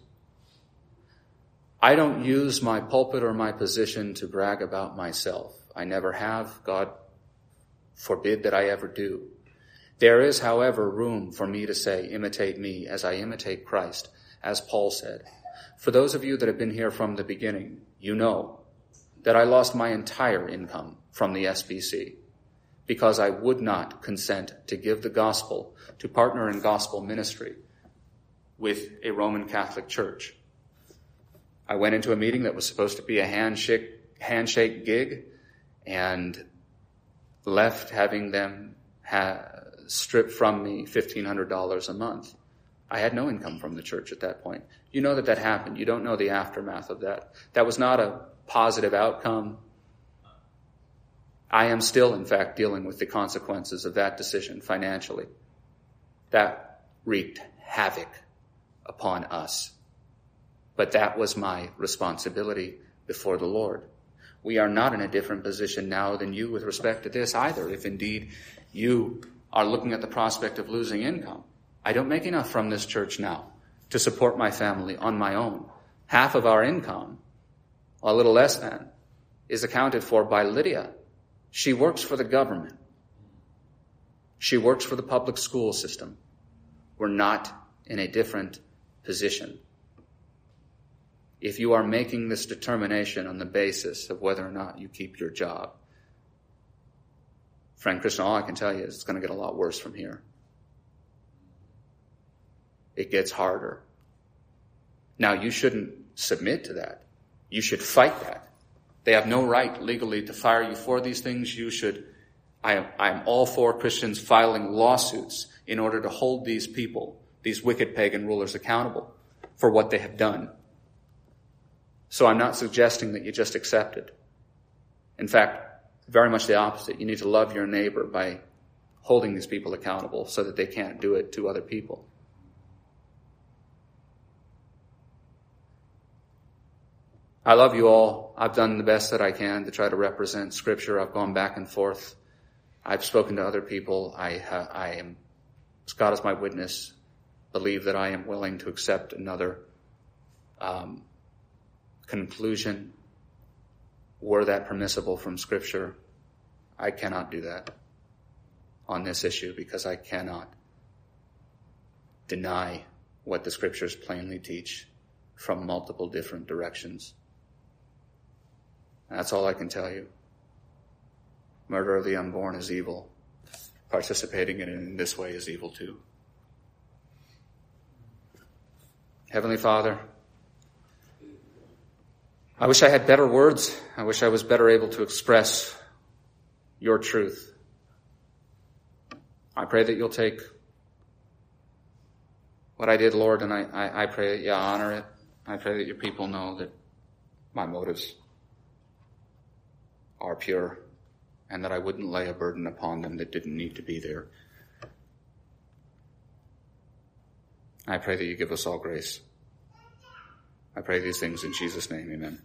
I don't use my pulpit or my position to brag about myself. I never have. God forbid that I ever do. There is, however, room for me to say, imitate me as I imitate Christ, as Paul said. For those of you that have been here from the beginning, you know that I lost my entire income from the SBC because I would not consent to give the gospel, to partner in gospel ministry with a Roman Catholic church. I went into a meeting that was supposed to be a handshake gig and left having them strip from me $1,500 a month. I had no income from the church at that point. You know that happened. You don't know the aftermath of that. That was not a positive outcome. I am still, in fact, dealing with the consequences of that decision financially. That wreaked havoc upon us. But that was my responsibility before the Lord. We are not in a different position now than you with respect to this either, if indeed you are looking at the prospect of losing income. I don't make enough from this church now to support my family on my own. Half of our income, a little less than, is accounted for by Lydia. She works for the government. She works for the public school system. We're not in a different position. If you are making this determination on the basis of whether or not you keep your job, friend Christian, all I can tell you is it's going to get a lot worse from here. It gets harder. Now, you shouldn't submit to that. You should fight that. They have no right legally to fire you for these things. You should. I am all for Christians filing lawsuits in order to hold these people, these wicked pagan rulers, accountable for what they have done. So I'm not suggesting that you just accept it. In fact, very much the opposite. You need to love your neighbor by holding these people accountable so that they can't do it to other people. I love you all. I've done the best that I can to try to represent Scripture. I've gone back and forth. I've spoken to other people. I am, as God is my witness, believe that I am willing to accept another conclusion, were that permissible from Scripture. I cannot do that on this issue because I cannot deny what the Scriptures plainly teach from multiple different directions. That's all I can tell you. Murder of the unborn is evil. Participating in it in this way is evil too. Heavenly Father, I wish I had better words. I wish I was better able to express your truth. I pray that you'll take what I did, Lord, and I pray that you honor it. I pray that your people know that my motives are pure and that I wouldn't lay a burden upon them that didn't need to be there. I pray that you give us all grace. I pray these things in Jesus' name, amen.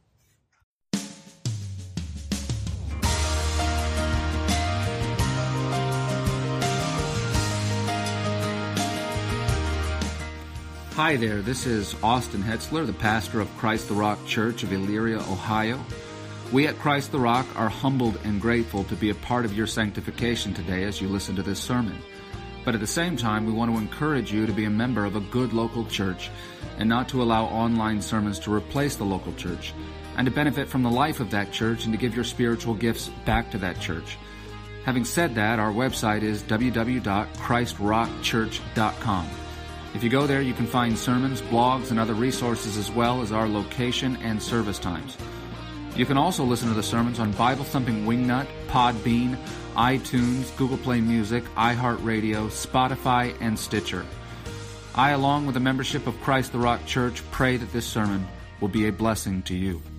Hi there, this is Austin Hetzler, the pastor of Christ the Rock Church of Elyria, Ohio. We at Christ the Rock are humbled and grateful to be a part of your sanctification today as you listen to this sermon. But at the same time, we want to encourage you to be a member of a good local church and not to allow online sermons to replace the local church, and to benefit from the life of that church and to give your spiritual gifts back to that church. Having said that, our website is www.christrockchurch.com. If you go there, you can find sermons, blogs, and other resources as well as our location and service times. You can also listen to the sermons on Bible Thumping Wingnut, Podbean, iTunes, Google Play Music, iHeartRadio, Spotify, and Stitcher. I, along with the membership of Christ the Rock Church, pray that this sermon will be a blessing to you.